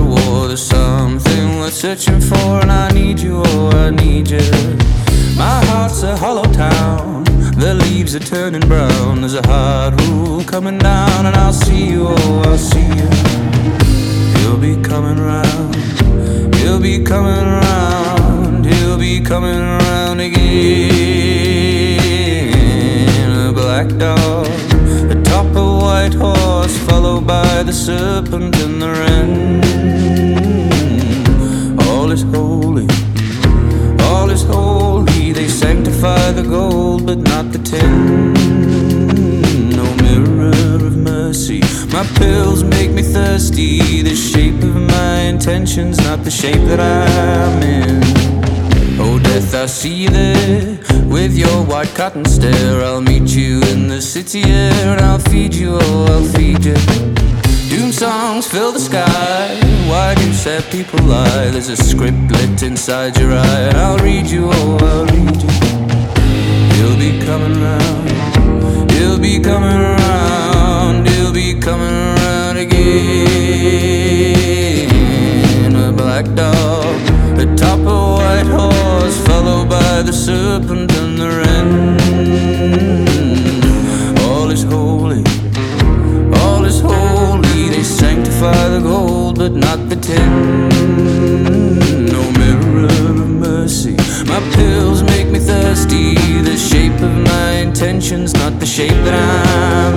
war. There's something worth searching for, and I need you, oh, I need you. My heart's a hollow town, the leaves are turning brown. There's a hard rule coming down, and I'll see you, oh, I'll see you. He'll be coming round, he'll be coming round, he'll be coming round again. A black dog atop a white horse, followed by the serpent and the wren. All is holy, all is holy. They sanctify the gold but not the tin. No mirror of mercy, my pills make me thirsty. The shape of my intentions, not the shape that I'm in. Oh death, I see you there with your white cotton stare. I'll meet you in the city air, and I'll feed you, oh, I'll feed you. Doom songs fill the sky, why do sad people lie? There's a script lit inside your eye, and I'll read you, oh, I'll read you. He'll be coming round, he'll be coming round, he'll be coming round again. A black dog atop a white horse, followed by the serpent and the wren. All is holy, all is holy. They sanctify the gold but not the tin. No mirror of mercy, my pills make me thirsty. The shape of my intentions, not the shape that I'm